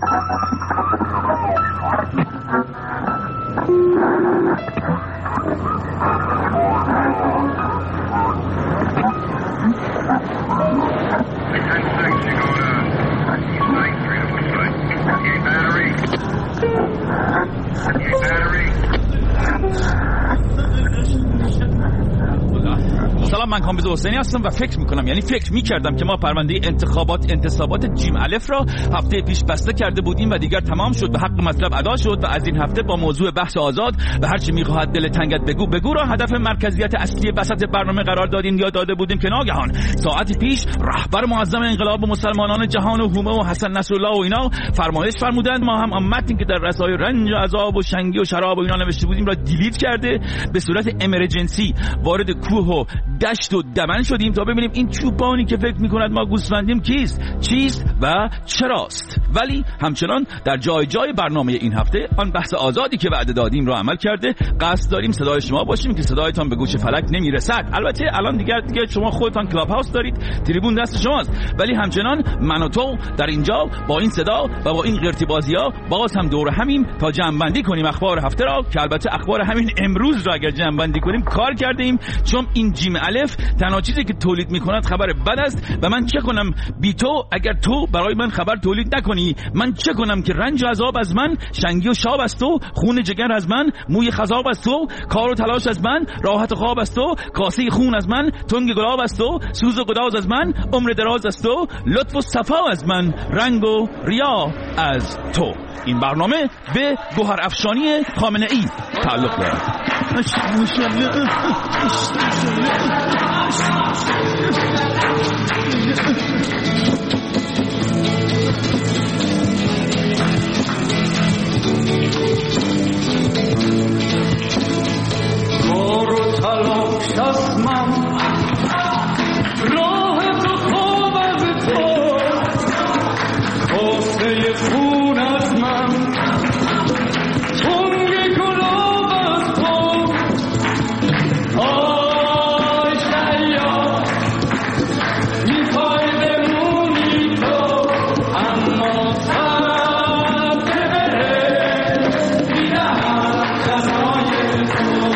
سلام، من کامبیز حسینی هستم و فکر میکردم که ما پرونده انتصابات جیم الف را هفته پیش بسته کرده بودیم و دیگر تمام شد و حق مطلب ادا شد و از این هفته با موضوع بحث آزاد و هر چی میخواهد دل تنگت بگو را هدف مرکزیت اصلی وسط برنامه قرار دادیم یا داده بودیم که ناگهان ساعتی پیش رهبر معظم انقلاب مسلمانان جهان و هومه و حسن نصرالله و اینا فرمایش فرمودند ما هم متنی که در رسائل رنج و عذاب و شنگی و شراب و اینا نوشته بودیم را دیلیت کرده به صورت امرجنسی وارد کوه و دشت و دمن شدیم تا ببینیم این چوپانی که فکر میکند ما گوسفندیم چیست و چراست. ولی همچنان در جای برنامه این هفته آن بحث آزادی که وعده دادیم را عمل کرده. قصد داریم صدای شما باشیم که صدایتان به گوش فلک نمیرسد. البته الان دیگه شما خودتان کلاب هاوس دارید، تریبون دست شماست، ولی همچنان من و تو در اینجا با این صدا و با این قرتی بازی‌ها باز هم دور همیم تا جمع‌بندی کنیم اخبار هفته را که البته اخبار همین امروز را اگر جمع‌بندی کنیم کار کردیم، چون این جیم الف تنها چیزی که تولید میکند خبر بد است و من چه کنم بی تو اگر تو برای من خبر تولید نکنی؟ من چه کنم که رنج و عذاب از من، شنگی و شاب از تو، خون جگر از من، موی خضاب از تو، کار و تلاش از من، راحت و خواب از تو، کاسه خون از من، تنگ گلاب از تو، سوز و گداز از من، عمر دراز از تو، لطف و صفا از من، رنگ و ریا از تو. این برنامه به گوهرافشانی خامنه ای تعلق دارد. کارو تلاش از من، راه تو خواب از تو، کاسه خون از من، تنگ گلاب از تو. آی شیاد میخوای بمونی تو، اما سر بره میدهم جزای تو.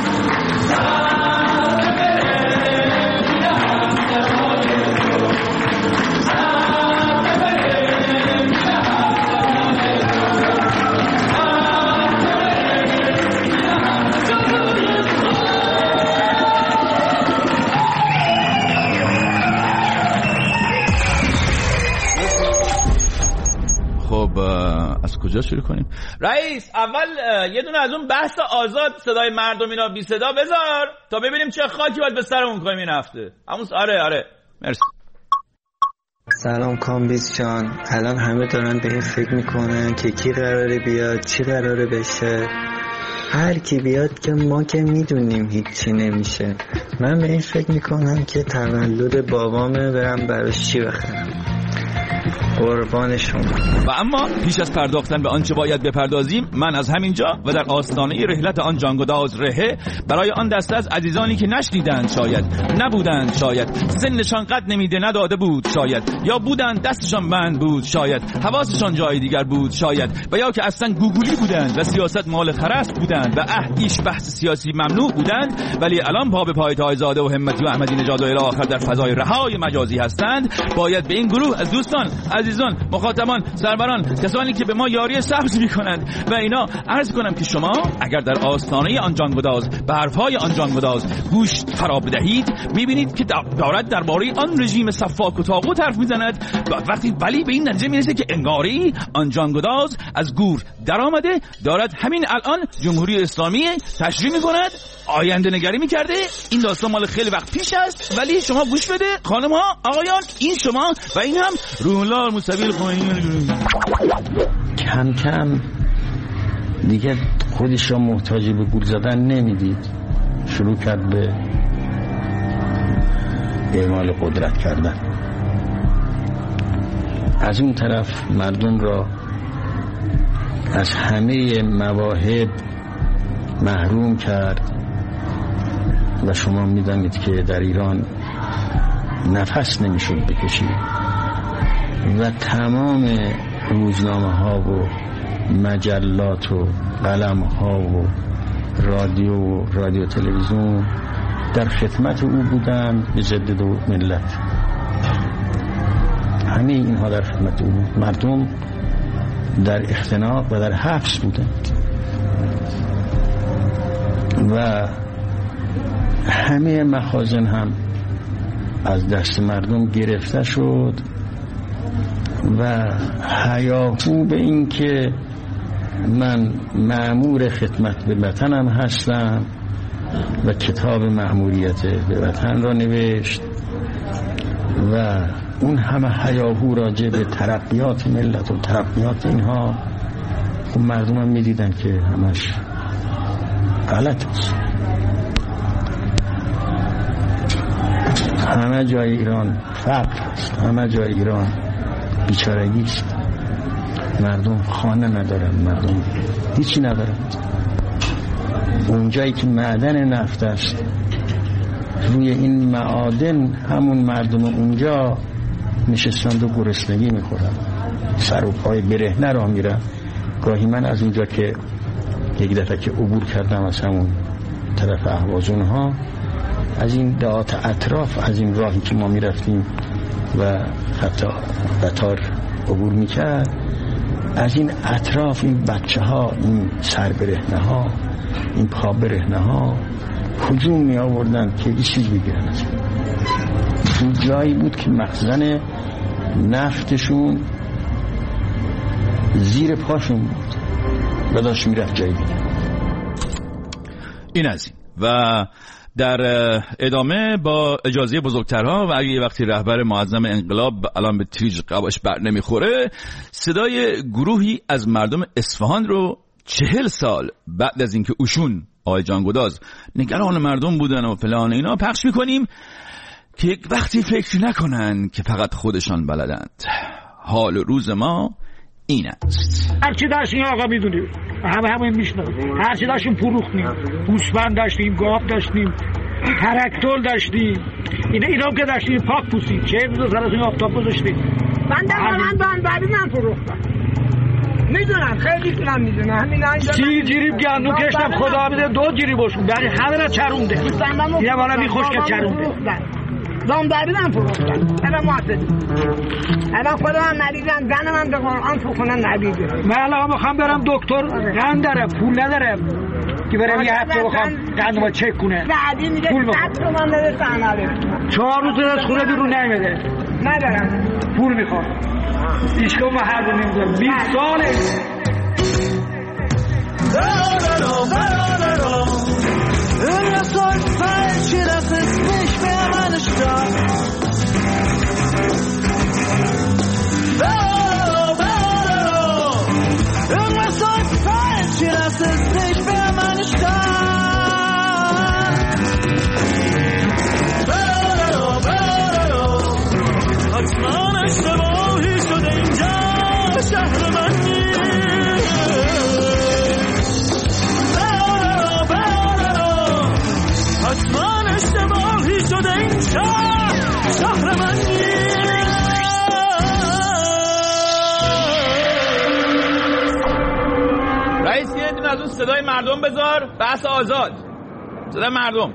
از کجا شروع کنیم؟ رئیس، اول یه دونه از اون بحث آزاد صدای مردم اینا بی صدا بذار تا ببینیم چه خاکی باید به سرمون کنیم این هفته. آره مرسی. سلام کامبیز جان، الان همه دارن به این فکر میکنن که کی قراره بیاد، چی قراره بشه. هر کی بیاد که ما که میدونیم هیچی نمیشه. من به این فکر میکنم که تولد بابامه برم براش چی بخرم. قربانشون. و اما پیش از پرداختن به آنچه باید بپردازیم، من از همینجا و در آستانه رحلت آن جانگداز رهه برای آن دسته از عزیزانی که نشنیدند، شاید نبودند، شاید سنشان قد نمیده نداده بود، شاید یا بودند دستشان بند بود، شاید حواسشان جای دیگر بود، شاید و یا که اصلا گوگولی بودند و سیاست مال خرست بودند و هیچ بحث سیاسی ممنوع بودند، ولی الان پا به پای تایزاده و همتی و احمدی نژاد و الی آخر در فضای رهای مجازی هستند. باید به این گروه از دوستان، عزیزان، مخاطبان، سروران، کسانی که به ما یاری سبز میکنند و اینا عرض کنم که شما اگر در آستانه آن جانگداز به حرفهای آن جانگداز گوش فرا بدهید، میبینید که دارد درباره آن رژیم صفاک و طاغوت حرف میزند ولی به این نتیجه میرسه که انگاری آن جانگداز از گور در آمده، دارد همین الان جمهوری اسلامی تشریح میکند، آینده نگری میکرده. این داستان مال خیلی وقت پیش است، ولی شما گوش بده خانم ها، آقایان، این شما و این هم روح الله موسوی الخمینی. کم کم دیگه خودش را محتاج به گول زدن نمیدید، شروع کرد به اعمال قدرت کردن. از اون طرف مردم را از همه مواهب محروم کرد و شما میدانید که در ایران نفس نمیشد بکشید و تمام روزنامه ها و مجلات و قلم ها و رادیو تلویزیون در خدمت او بودند به ضد ملت. همه اینها در خدمت او بود. مردم در اختناق و در حبس بودند و همه مخازن هم از دست مردم گرفته شد و هیاهو به این که من مأمور خدمت به وطنم هستم و کتاب مأموریت به وطن را نوشت و اون همه هیاهو راجع به ترقیات ملت و ترقیات اینها، خب مردم هم میدیدن که همش غلط است. همه جای ایران فقر است، همه جای ایران بیچارگی است، مردم خانه ندارن، مردم هیچی ندارن. اونجایی که معدن نفت است، روی این معادن همون مردم اونجا نشستند و گرسنگی میخورن، سر و پای برهنه را میرن. گاهی من از اونجا که یک دفعه که عبور کردم از همون طرف اهوازون ها، از این دهات اطراف، از این راهی که ما میرفتیم و قطار عبور میکرد، از این اطراف این بچه ها، این سر برهنه ها، این پا برهنه ها هجوم می آوردن که این چیز بگیرن. این جایی بود که مخزن نفتشون زیر پاشون بود و داشت میرفت جایی دیگه. این از این. و در ادامه با اجازه بزرگترها و اگه وقتی رهبر معظم انقلاب الان به تیج قباش بر نمیخوره، صدای گروهی از مردم اصفهان رو 40 سال بعد از اینکه اوشون آقای جانگداز نگران مردم بودن و فلان اینا پخش میکنیم که یک وقتی فکر نکنن که فقط خودشان بلدند. حال روز ما این است. هرچی داشتیم آقا میدونیم، همه میشناسیم. هرچی داشتیم فروختیم، گوسفند داشتیم، گاو داشتیم، تراکتور داشتیم، اینا که داشتیم پاک پوسید. 4 روز سر از این آفتاب گذاشتیم. من فروختم. میدونم، خیلی کنم میدونم. همین 30 جریب گندم کشتم، خدا بده 2 جریبشون برای همه را چرونده. یه بالا میخوش که چرونده. زامداری من فروختم. الان الان خدا هم مریضم، زنم هم به قرآن فخونن ندیده. من الان میخوام برم دکتر، قند دارم، پول ندارم که برم یه هفته بخوام قندم چک کنه. بعدی میگه 100 تومن بده سناله. 4 روز از خونه بیرون نمیده. ندارم. پول میخوام. ایشکو ما هر رو نمیدونم 20 ساله. رئیس یه دونه از اون صدای مردم بذار، بحث آزاد. صدای مردم.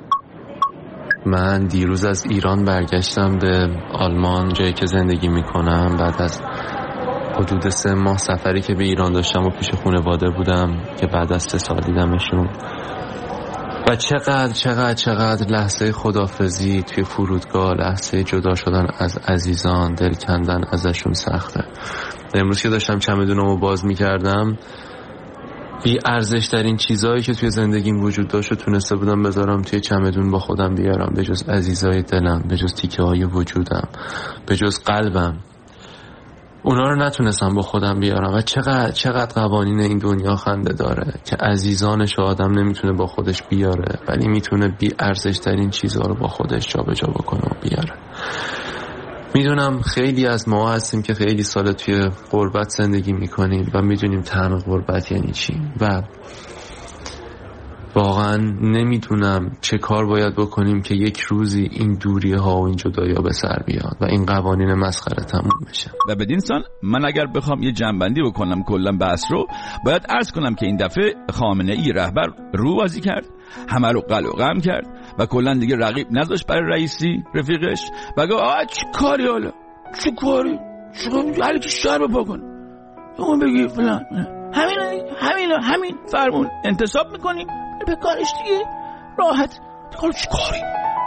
من دیروز از ایران برگشتم به آلمان، جایی که زندگی میکنم. بعد از حدود 3 ماه سفری که به ایران داشتم و پیش خانواده بودم که بعد از 3 سال دیدمشون و چقدر لحظه خدافزی توی فرودگاه، لحظه جدا شدن از عزیزان، دل کندن ازشون سخته. امروز که داشتم چمدونمو باز میکردم، بی ارزش ترین چیزایی که توی زندگیم وجود داشت و تونسته بودم بذارم توی چمدون با خودم بیارم، به جز عزیزای دلم، به جز تیکه های وجودم، به جز قلبم، اونا رو نتونستم با خودم بیارم. و چقدر قوانین این دنیا خنده داره که عزیزانش آدم نمیتونه با خودش بیاره، ولی میتونه بی ارزش ترین چیزها رو با خودش جابجا بکنه و بیاره. میدونم خیلی از ما هستیم که خیلی سال توی غربت زندگی میکنیم و میدونیم طعم غربت یعنی چی. و واقعا نمیدونم چه کار باید بکنیم که یک روزی این دوریه ها و این جدایی ها به سر بیاد و این قوانین مسخره تموم بشه. و بدین سان من اگر بخوام یه جنبندی بکنم کلا بحث رو، باید عرض کنم که این دفعه خامنه ای رهبر رو بازی کرد، همه رو قلع و قم کرد و کلا دیگه رقیب نذاشت برای رئیسی رفیقش و گفت آقا چی کاری، حالا چی کاری، حالا که شهر رو بکن اون بگی فلان، همین فرمون انتصاب میکنیم به کارش دیگه راحت. حالا چی کاری،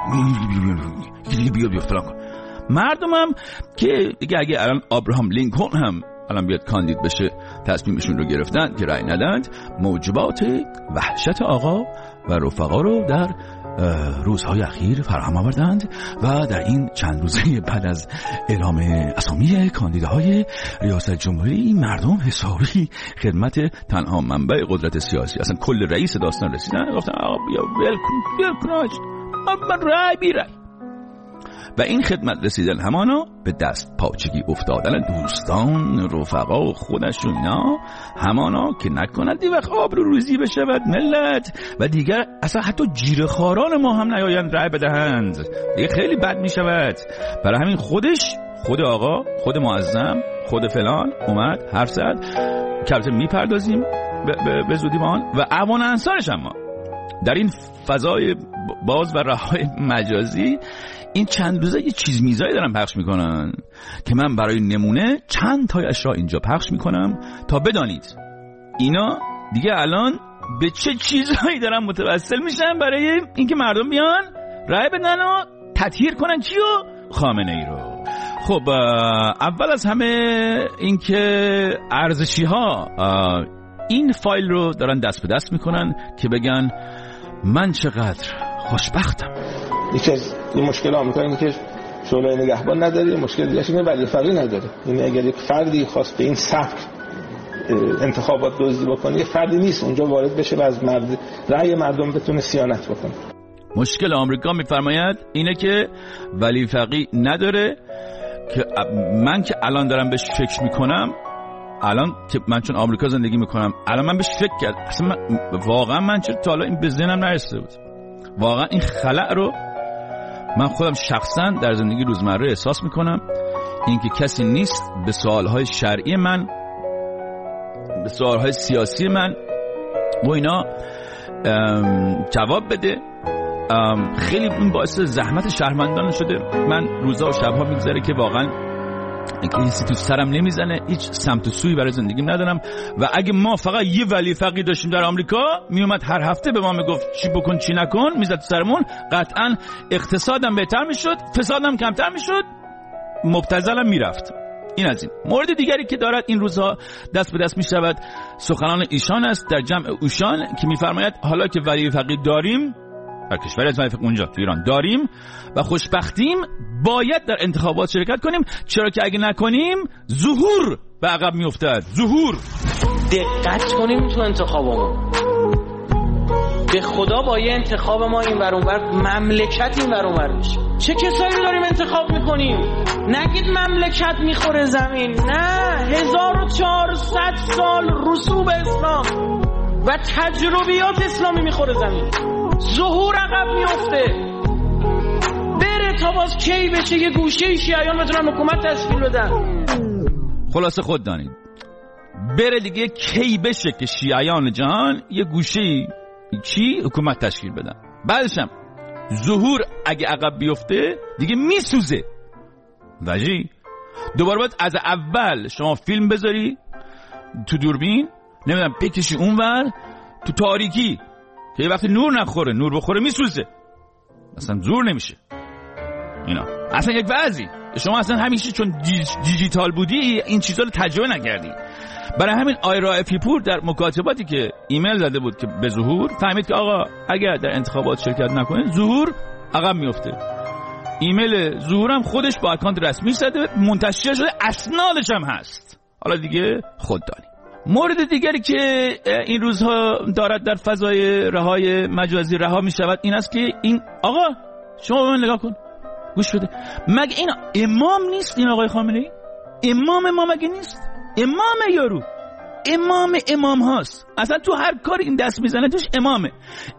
بیا فلان کن. مردمم که دیگه اگه الان ابراهام لینکلن هم الان بیاد کاندید بشه تصمیمشون رو گرفتن که رأی ندند، موجبات وحشت آقا و رفقا رو در روزهای اخیر فراهم آوردند و در این چند روزه بعد از اعلام اسامی کاندیداهای ریاست جمهوری مردم حسابی خدمت تنها منبع قدرت سیاسی، اصلا کل رئیس داستان رسیدن، گفتن آقا بیا ول کن من رأی بیرای. و این خدمت رسیدن همانا به دست پاچگی افتادن دوستان رفقا و خودشون اینا همانا که نکند دی وقت آبرو روزی بشود ملت و دیگر اصلا حتی جیره خاران ما هم نیایند رأی بدهند، دیگه خیلی بد می شود. برای همین خود آقا، خود معظم، خود فلان اومد حرف زد که البته میپردازیم به زودی به آن و اعوان انصارش. اما در این فضای باز و رهای مجازی این چند روزه یه چیز میزایی دارن پخش میکنن که من برای نمونه چند تایش را اینجا پخش میکنم تا بدانید اینا دیگه الان به چه چیزهایی دارن متوسل میشن برای اینکه مردم بیان رأی بدن و تطهیر کنن کیو؟ خامنه ای رو. خب اول از همه اینکه ارزشی ها این فایل رو دارن دست به دست میکنن که بگن من چقدر خوشبختم. یکی از این مشکل آمریکا اینه که شورای نگهبان نداره، مشکل دیگه‌اش اینه ولی فقیه نداره. یعنی اگر یک فردی خواست به این سبک انتخابات دزدی بکنه، یک فردی نیست اونجا وارد بشه و از رأی مردم بتونه صیانت بکنه. مشکل آمریکا میفرماید اینه که ولی فقیه نداره که من که الان دارم بهش فکر میکنم، الان که من چون آمریکا زندگی میکنم الان من بهش فکر کردم اصلا واقعا من چرا تا حالا این به ذهنم نرسیده بود. واقعا این خلأ رو من خودم شخصا در زندگی روزمره احساس میکنم، اینکه کسی نیست به سوالهای شرعی من، به سوالهای سیاسی من و اینا جواب بده. خیلی این باعث زحمت شهروندان شده. من روزا و شبها میگذره که واقعا کسی تو سرم نمیزنه، هیچ سمت و سویی برای زندگیم ندارم و اگه ما فقط یه ولی فقیه داشتیم در آمریکا میومد هر هفته به ما میگفت چی بکن چی نکن، میزد تو سرمون، قطعا اقتصادم بهتر میشد، فسادم کمتر میشد، مبتذلم میرفت. این از این. مورد دیگری که دارد این روزها دست به دست میشود سخنان ایشان است در جمع اوشان که میفرماید حالا که ولی فقیه داریم در کشور از ولی فقیه اونجا تو ایران داریم و خوشبختیم، باید در انتخابات شرکت کنیم، چرا که اگه نکنیم ظهور به عقب میافتد. ظهور. دقت کنیم تو انتخابمون، به خدا با یه انتخاب ما این ور اون ور مملکت این ور اون ور میشه. چه کسایی رو داریم انتخاب میکنیم؟ نگید مملکت میخوره زمین، نه، 1400 سال رسوب اسلام و تجربیات اسلامی میخوره زمین. ظهور عقب میفته، بره تا باز کی بشه یه گوشه شیعیان بتونن حکومت تشکیل بدن. خلاصه خود دانید بره دیگه کی بشه که شیعیان جهان یه گوشه چی حکومت تشکیل بدن. بعدش هم ظهور اگه عقب بیفته دیگه میسوزه. وجی دوباره باید از اول شما فیلم بذاری تو دوربین، نمیدونم بکشی اونور تو تاریکی که یه وقتی نور نخوره، نور بخوره میسوزه، اصلا زور نمیشه اینا. اصلا یک وضعی شما اصلا همیشه چون دیجیتال بودی این چیزا رو تجربه نکردی. برای همین آیرا افیپور در مکاتباتی که ایمیل زده بود که به ظهور، فهمید که آقا اگر در انتخابات شرکت نکنه ظهور عقب میفته. ایمیل ظهورم خودش با اکانت رسمی زده، منتشر شده، اسنادش هم هست. حالا دیگه خود دانی. مورد دیگری که این روزها دارد در فضای رهای مجازی رها می شود این است که این آقا شما به من نگاه کن، گوش بده، مگه این امام نیست؟ این آقای خامنه ای امام ما مگه نیست؟ امام یارو، امام هاست. اصلا تو هر کار این دست میزنه توش امامه.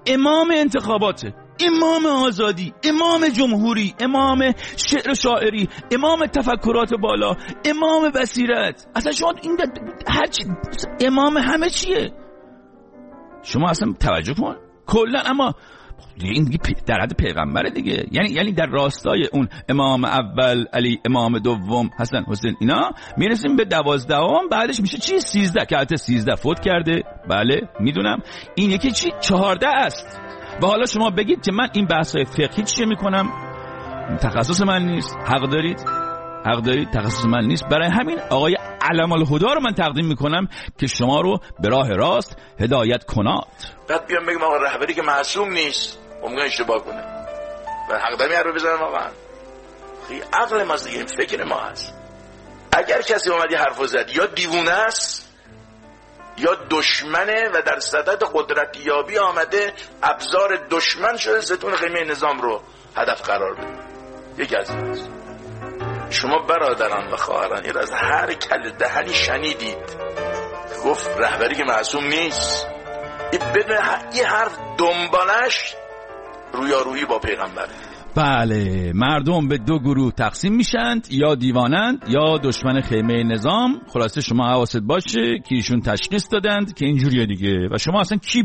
امام انتخاباته، امام آزادی، امام جمهوری، امام شعر و شاعری، امام تفکرات بالا، امام بصیرت. اصلا شما این هرچی امام همه چیه. شما اصلا توجه کن کلا. اما این دیگه در حد پیغمبره دیگه، یعنی در راستای اون امام اول علی، امام دوم حسن حسین، اینا میرسیم به 12ام، بعدش میشه چی؟ 13 که البته 13 فوت کرده. بله میدونم. این یکی چی؟ 14 است. و حالا شما بگید که من این بحث‌های فقهی چیه میکنم؟ تخصص من نیست. حق دارید تخصص من نیست. برای همین آقای علم الهدی رو من تقدیم میکنم که شما رو به راه راست هدایت کناد. بعد بیام بگم آقا رهبری که معصوم نیست، ممکنه اشتباه کنه و حق داریم حرف بزنم. واقعا خیلی عقل ماست دیگه، فکر ما هست. اگر کسی اومد حرفو زد یا دیوونه است یا دشمنه و در صدد قدرتیابی آمده ابزار دشمن شده ستون خیمه نظام رو هدف قرار بده. یکی از این است. شما برادران و خواهران این از هر کل دهنی شنیدید گفت رهبری که معصوم نیست. بدون این حرف دنبالش رویارویی با پیغمبره. بله، مردم به دو گروه تقسیم میشند، یا دیوانند یا دشمن خیمه نظام. خلاصه شما حواست باشه که ایشون تشخیص دادند که اینجوریه دیگه. و شما اصلا کی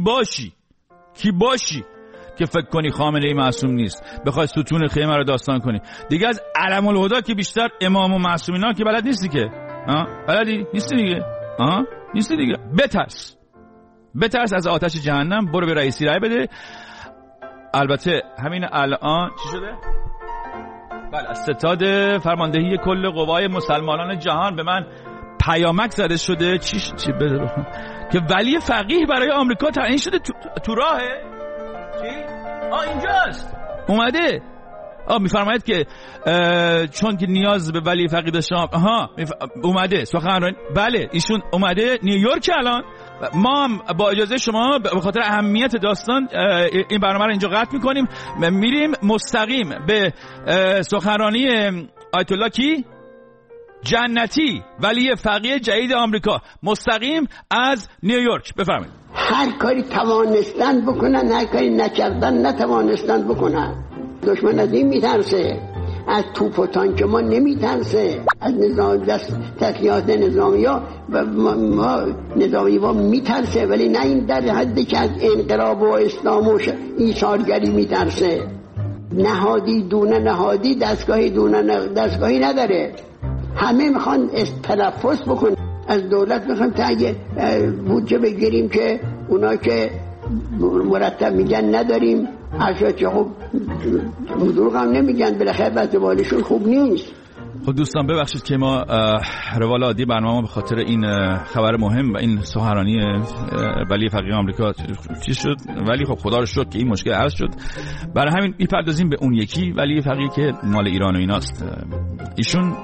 باشی که فکر کنی خامنه‌ای معصوم نیست، بخوای ستون خیمه رو داستان کنی دیگه. از علم الهدی که بیشتر امام و معصومینا که بلد نیستی که. بلدی نیستی دیگه. بترس از آتش جهنم. برو به رئیسی رای بده. البته همین الان چی شده؟ بله، از ستاد فرماندهی کل قوای مسلمانان جهان به من پیامک زده شده. چی بده که ولی فقیه برای آمریکا تعیین شده. تو راهه؟ چی؟ اینجاست. اومده. میفرماید که چون که نیاز به ولی فقیه داشتم. اومده سخنرانی. بله، ایشون اومده نیویورک الان. ما هم با اجازه شما به خاطر اهمیت داستان این برنامه رو اینجا قطع میکنیم. میریم مستقیم به سخنرانی آیت الله کی؟ جنتی، ولی فقیه جدید آمریکا، مستقیم از نیویورک. بفرمایید. هر کاری توانستند بکنن، هر کاری نکردن نتوانستند بکنن. دشمن از این میترسه، از توپ و تانک ما نمیترسه، از نظام تسلیحات نظامی ها و ما نظامی ها میترسه، ولی نه این در حدی که از انقلاب و اسلام و ایثارگری میترسه. نهادی دونه نهادی، دستگاهی دونه دستگاهی نداره. همه میخوان تلفظ بکنن. از دولت میخوام تا اگه بودجه بگیریم که اونا که مرتب میگن نداریم، اشیا خب دروغ هم نمیگن، بالاخره وضعیتشون خوب نیست. خب دوستان ببخشید که ما روال عادی برنامه به خاطر این خبر مهم و این سخنرانی ولی فقیه آمریکا چیز شد، ولی خب خدا رو شکر که این مشکل حل شد. برای همین میپردازیم به اون یکی ولی فقیه که مال ایران و ایناست. ایشون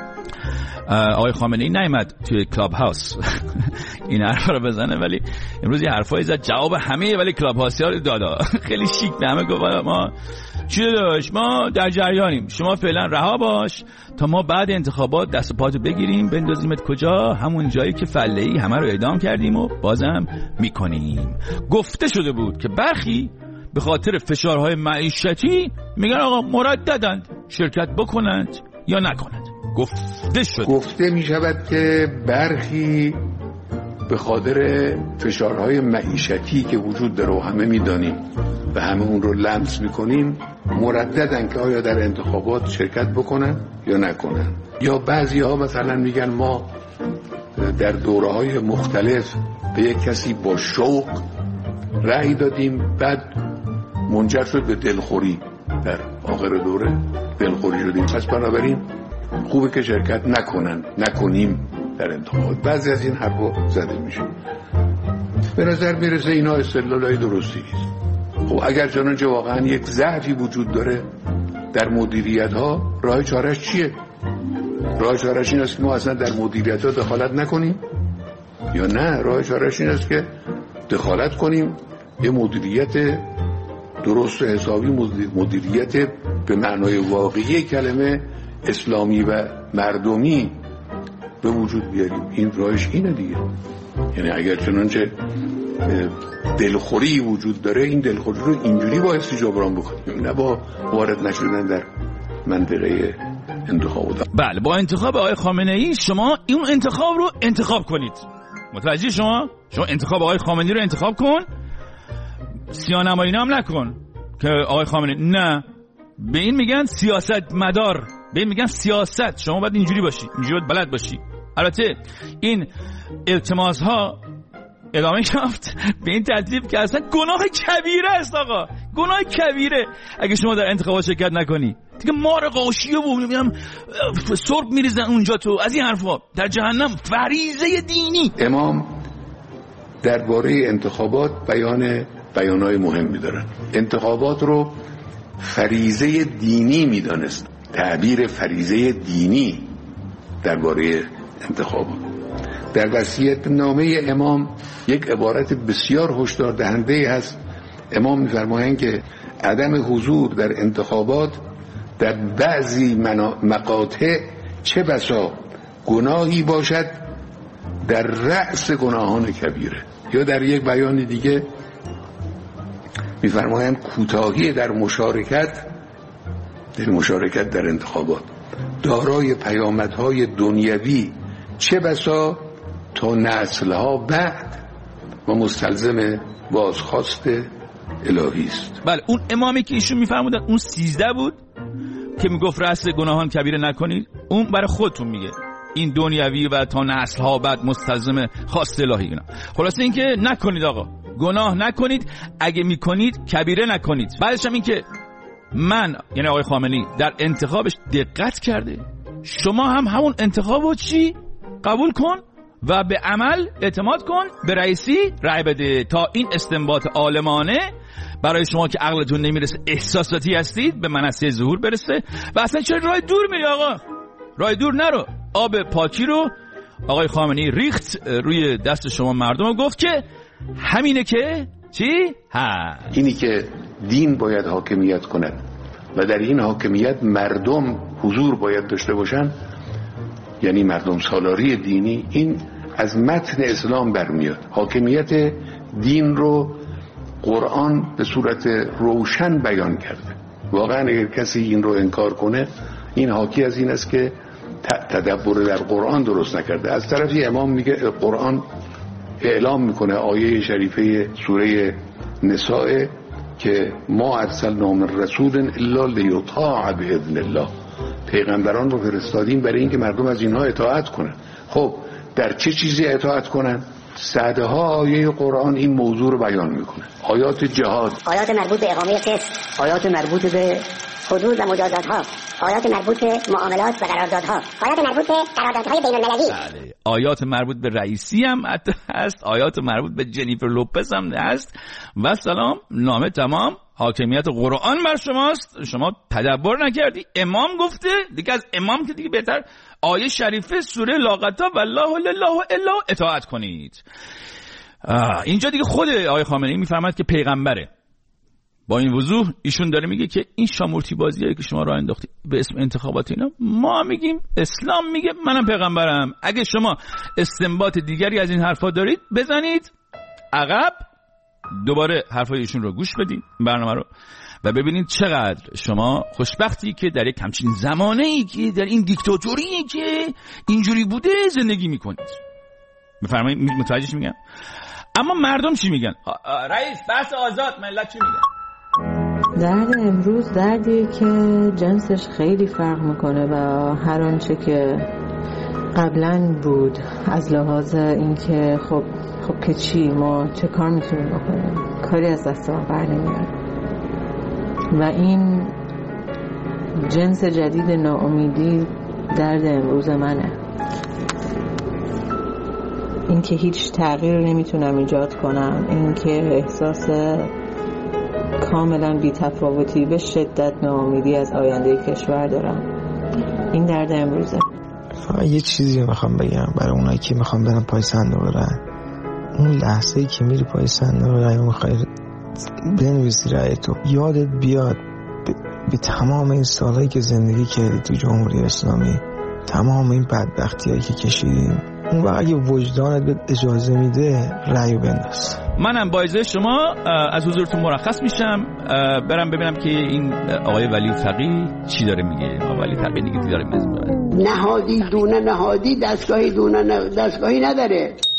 آقای خامنه‌ای نیامد توی کلاب هاوس این حرفا رو بزنه، ولی امروز یه حرفایی زد جواب همه ولی کلاب هاوسیا رو داد. خیلی شیک به همه گفت ما چی داشت، ما در جریانیم، شما فعلا رها باش تا ما بعد انتخابات دست و پاتو بگیریم بندازیمت کجا، همون جایی که فله‌ای همه رو اعدام کردیم و بازم میکنیم. گفته شده بود که برخی به خاطر فشارهای معیشتی میگن آقا مرددند شرکت بکنند یا نکنند. گفته می شود که برخی به خاطر فشارهای معیشتی که وجود داره و همه می دانیم و همه اون رو لمس می کنیم مرددن که آیا در انتخابات شرکت بکنن یا نکنن. یا بعضی ها مثلا میگن ما در دوره های مختلف به یک کسی با شوق رأی دادیم، بعد منجر شد به دلخوری، در آخر دوره دلخوری شدیم، پس بنابراین خوبه که شرکت نکنیم در انتخابات. بعضی از این حرفا زده میشه. به نظر میرسه اینا استدلالای درستی نیست. خب اگر چنانچه واقعا یک ضعفی وجود داره در مدیریت ها، راه چارش چیه؟ راه چارش این است که ما اصلا در مدیریت ها دخالت نکنیم، یا نه راه چارش این است که دخالت کنیم، یه مدیریت درست و حسابی، مدیریت به معنای واقعی کلمه اسلامی و مردمی به وجود بیاریم. این راهش اینه دیگه. یعنی اگر چنانچه دلخوری وجود داره، این دلخوری رو اینجوری باعث جبران بکنیم، نه با وارد نشدن در منطقه انتخابات. بله، با انتخاب آقای خامنه ای شما این انتخاب رو انتخاب کنید. متوجه شما انتخاب آقای خامنه ای رو انتخاب کن، سیاه‌نمایی هم نکن که آقای خامنه ای. نه، به این میگن سیاست مدار، به این میگن سیاست. شما باید اینجوری باشی، اینجوری باید بلد باشی. البته این التماس ها ادامه یافت به این ترتیب که اصلا گناه کبیره است آقا، گناه کبیره اگه شما در انتخابات شرکت نکنی. دیگه مار قاشیه و نمیدونم سرب میریزن اونجا تو از این حرفا، در جهنم. فریضه دینی. امام درباره انتخابات بیانای مهمی دارن. انتخابات رو فریضه دینی میدانست. تعبیر فریضه دینی درباره انتخابات در وصیت نامه امام یک عبارت بسیار هشدار دهنده هست. امام می‌فرمایند که عدم حضور در انتخابات در بعضی مقاطع چه بسا گناهی باشد در رأس گناهان کبیره. یا در یک بیان دیگه می‌فرمایند کوتاهی در مشارکت در انتخابات دارای پیامدهای دنیوی چه بسا تا نسلها بعد و مستلزم بازخواست الهی است. بله، اون امامی که ایشون میفرمودن اون 13 بود که میگفت رأس گناهان کبیره نکنید. اون برای خودتون میگه این دنیوی و تا نسلها بعد مستلزم خواست الهی. اینا خلاصه این که نکنید آقا، گناه نکنید، اگه میکنید کبیره نکنید. بعدش هم این که من یعنی آقای خامنه‌ای در انتخابش دقت کرده، شما هم همون انتخابو چی قبول کن و به عمل اعتماد کن، به رئیسی رأی بده تا این استنباط عالمانه برای شما که عقلتون نمیرسه، احساساتی هستید، به منصه ظهور برسه. و اصلا چرا راه دور میری آقا؟ راه دور نرو. آب پاکی رو آقای خامنه‌ای ریخت روی دست شما مردم و گفت که همینه که چی؟ اینی که دین باید حاکمیت کند و در این حاکمیت مردم حضور باید داشته باشن، یعنی مردم سالاری دینی. این از متن اسلام برمیاد. حاکمیت دین رو قرآن به صورت روشن بیان کرده. واقعا اگر کسی این رو انکار کنه، این حاکی از این است که تدبر در قرآن درست نکرده. از طرفی امام میگه قرآن اعلام میکنه، آیه شریفه سوره نساء که ما ارسلنا من رسول الا لیطاع باذن الله، پیغمبران رو فرستادیم برای اینکه مردم از اینها اطاعت کنن. خب در چه چیزی اطاعت کنن؟ صدها آیه قرآن این موضوع رو بیان میکنه. آیات جهاد، آیات مربوط به اقامه قسط، آیات مربوط به حدود و مجازات‌ها، آیات مربوط به معاملات و قراردادها، آیات مربوط به قراردادهای بین‌المللی. بله. آیات مربوط به رئیسی هم هست، آیات مربوط به جنیفر لوپز هم هست. و سلام، نامه تمام، حاکمیت قرآن بر شماست، شما تدبر نکردی. امام گفته دیگه، از امام که دیگه بهتر آیه شریفه سوره لاقتا والله لله الا اطاعت کنید. اینجا دیگه خود آقای خامنه‌ای میفهمد که پیغمبره. با این وضوح ایشون داره میگه که این شامورتی بازیه که شما راه انداختی به اسم انتخابات اینا، ما میگیم اسلام میگه منم پیغمبرم. اگه شما استنباط دیگری از این حرفا دارید بزنید عقب، دوباره حرفای ایشون رو گوش بدین، برنامه رو، و ببینید چقدر شما خوشبختی که در یک همچین زمانه‌ای که در این دیکتاتوری که اینجوری بوده زندگی میکنید. بفرمایید، متوجهش میگم. اما مردم چی میگن؟ رئیس بحث آزاد، ملت چی میگن؟ درد امروز دردیه که جنسش خیلی فرق میکنه و هر آنچه که قبلا بود از لحاظ اینکه خب که چی، ما چه کار میتونیم بکنیم، کاری از دست ما بر نمیاد. و این جنس جدید ناامیدی درد امروز منه. این که هیچ تغییر نمیتونم ایجاد کنم، این که احساس کاملا بی‌تفاوتی به شدت ناامیدی از آینده کشور دارم. این درد امروزه. فقط یه چیزی میخوام بگم برای اونایی که میخوام برن پای صندوق رای. اون لحظه‌ای که میری پای صندوق رای میخوای بنویسی رای تو، یادت بیاد به تمام این سالایی که زندگی کردی تو جمهوری اسلامی، تمام این بدبختیایی که کشیدیم، اون وقت اگه وجدانت به اجازه میده رایو بنداز. منم با اجازه شما از حضورتون مرخص میشم، برم ببینم که این آقای ولی فقیه چی داره میگه. آقای ولی فقیه دیگه داره میگه نهادی دونه نهادی، دستگاهی دونه دستگاهی نداره.